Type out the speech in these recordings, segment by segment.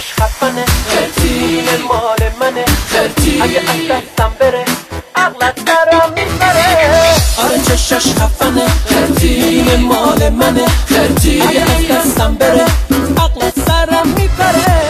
چشاش خفنه، خرتین مال منه، خرتین اگه از دستم بره عقلت درم میبره. آره چشاش خفنه، خرتین مال منه، خرتین اگه از دستم بره عقلت درم میبره.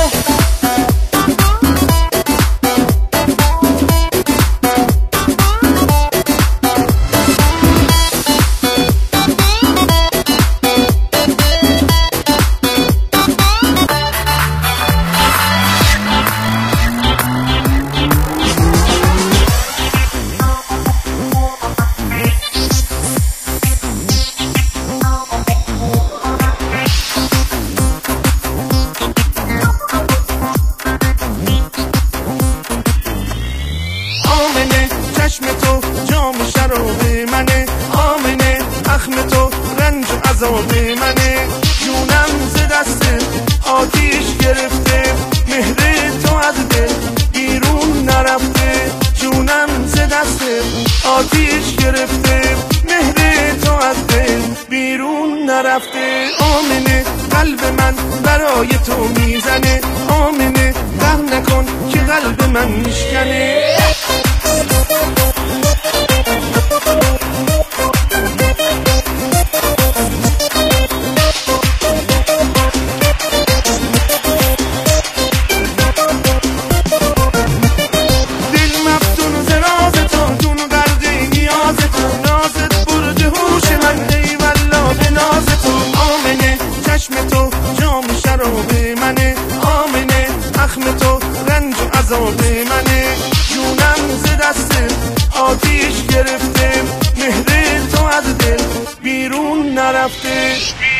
چشم تو جام شراب منه، آمنه اخم تو رنج و عذاب منه. جونم ز دست آتیش گرفته، مهر تو از دل بیرون نرفته. جونم ز دست آتیش گرفته، مهر تو از دل بیرون نرفته. آمنه قلب من برای تو میزنه، آمنه قهر نکن که قلب من میشکنه. چشم تو جام شراب منه، آمنه اخم تو رنج و عذاب منه. جونم ز دست آتیش گرفته، مهر تو از دل بیرون نرفته.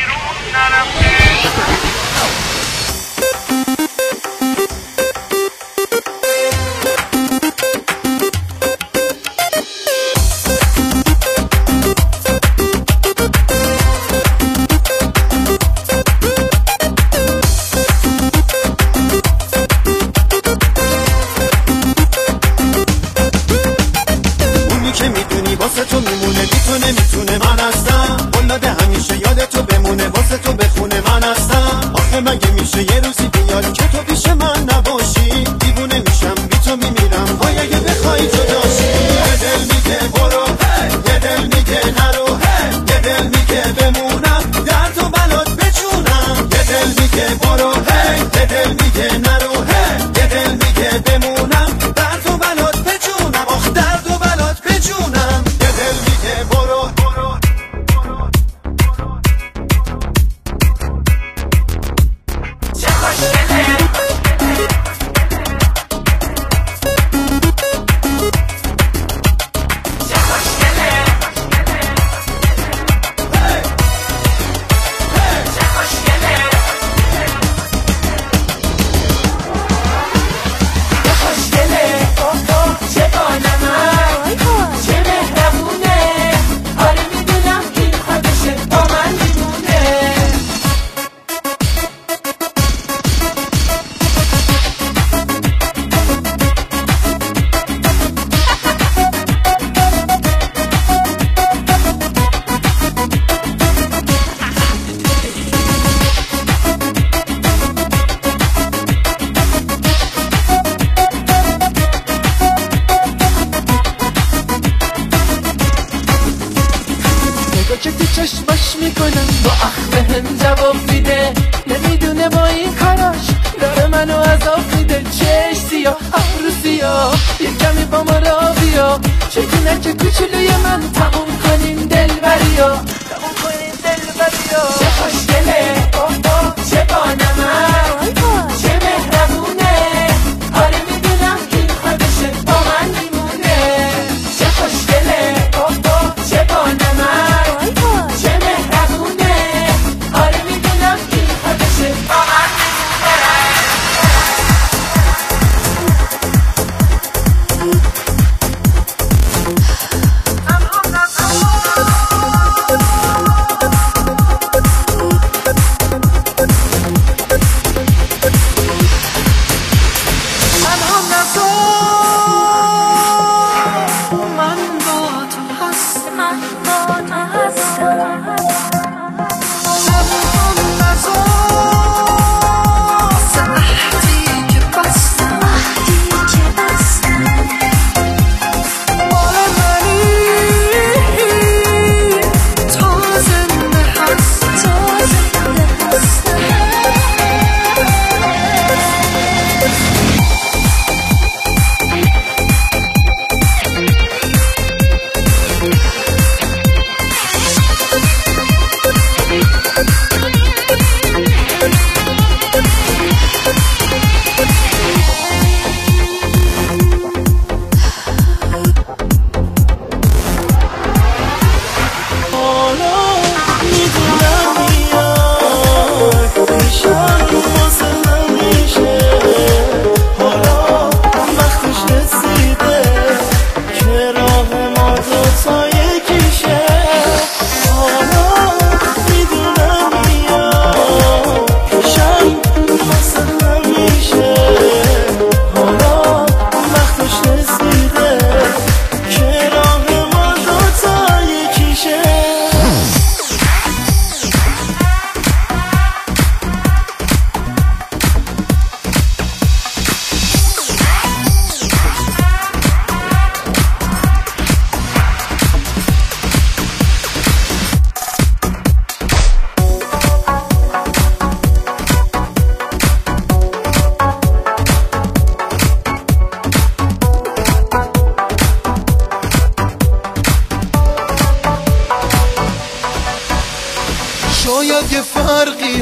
که میدونی واسه تو میمونه، میتونه من هستم. ولاد همیشه یاد تو بمونه، واسه تو بخونه من هستم. آخه مگه میشه یه روزی بیاد که تو پیش من نباشی؟ دیوونه میشم بی تو میمیرم، وای اگه بخوای جداشی. یه دل میگه برو، یه دل میگه نرو، یه دل میگه بمونم در تو بلات بجونم. یه دل میگه برو، یه دل میگه نرو، یه دل میگه بمونم در تو بلات بجونم. آخ در تو بلات بجونم. یه دل میگه برو، چه خوشگله که تو چشماش میکنم با اخم هم جواب میده. نمیدونه با این کاراش داره منو عذاب میده. چش سیاه ابرو سیاه یه کمی با ما را بیا. چگونه که کوچولوی من تموم کنیم دلبریا، تموم کنیم دلبریا. چه خوشگله چه بانمک چه مهربونه. آره میدونم این خودشه با من میمونه. چه خوشگله چه بانمک چه مهربونه. آره میدونم این خودشه با من میمونه.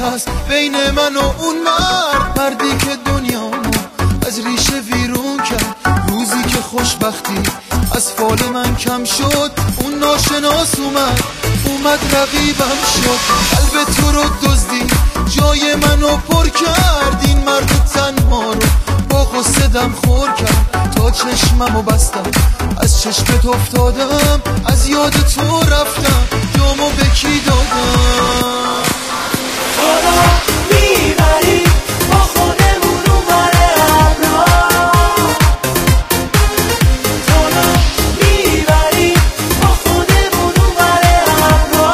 هست بین من و اون مردی که دنیامو از ریشه ویرون کرد. روزی که خوشبختی از فال من کم شد، اون ناشناس اومد رقیبم شد. قلب تو رو دزدید، جای منو پر کرد. این مرد تنها رو با غصه دم خور کرد. تا چشممو بستم از چشمت افتادم، از یاد تو رفتم جامو به کی دادم. حالا میبری با خودمون اونور ابرا، حالا میبری با خودمون اونور ابرا.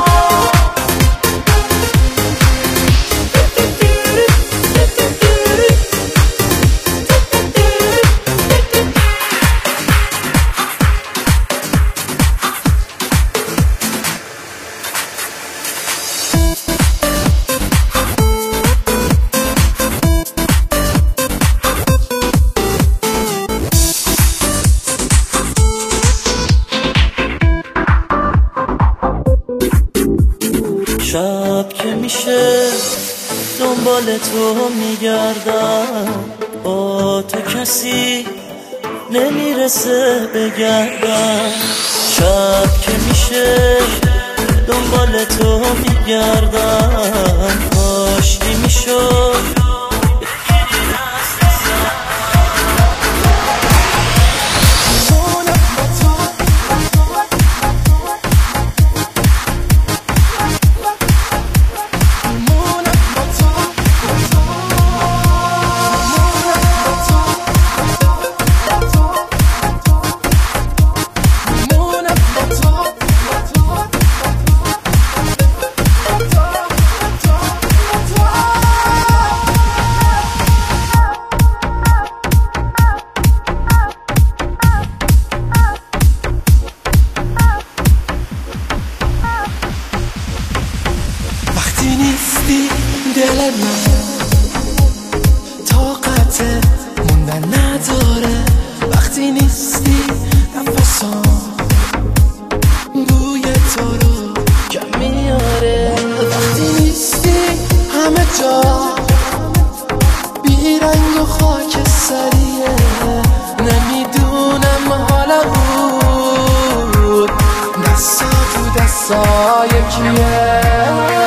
شب که میشه دنبال تو میگردم، با تو کسی نمیرسه بگردم. شب که میشه دنبال تو میگردم، کاشکی میشد نیستی دل من طاقت موندن نداره. وقتی نیستی نفسام بوی تو رو کم میاره. وقتی نیستی همه جا بیرنگ و خاکستریه. نمیدونم حالا بود دستا تو دستای کیه.